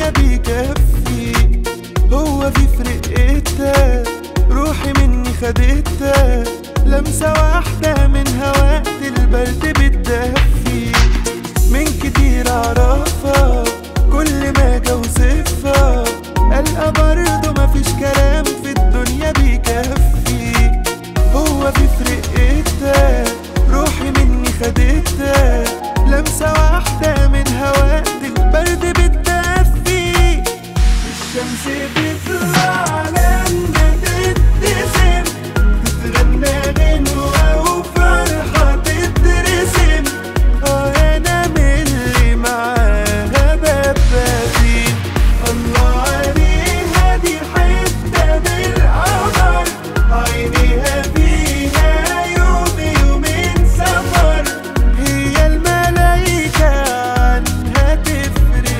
الدنيا بيكفي. هو في فرقتها روحي مني خدتها، لمسة واحدة منها وقت البرد بتدفي. من كتير اعرفها كل ما اجي اوصفها القى برضه مفيش كلام في الدنيا بيكفي. هو في فرقتها روحي مني خدتها، لمسة واحدة منها وقت البرد بتدفي. الشمس بتطلع لما تتسم، تتغنى غنوة وفرحة تترسم. أنا من اللي معاها ببادي، الله عليها دي حتة بالقمر، عينيها فيها يومين سفر. هي الملايكة عنها تفرق.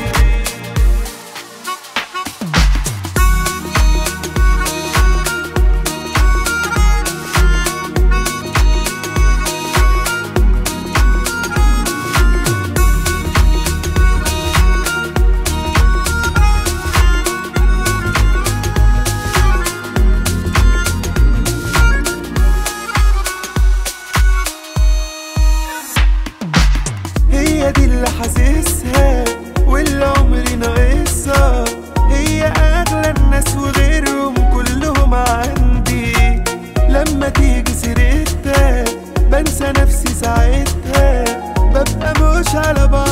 هي دي اللي حاسسها واللي عمري ناقصها، هي اغلى الناس وغيرهم كلهم عندي. لما تيجي سيرتها بنسى نفسي ساعتها، ببقى مش على بعض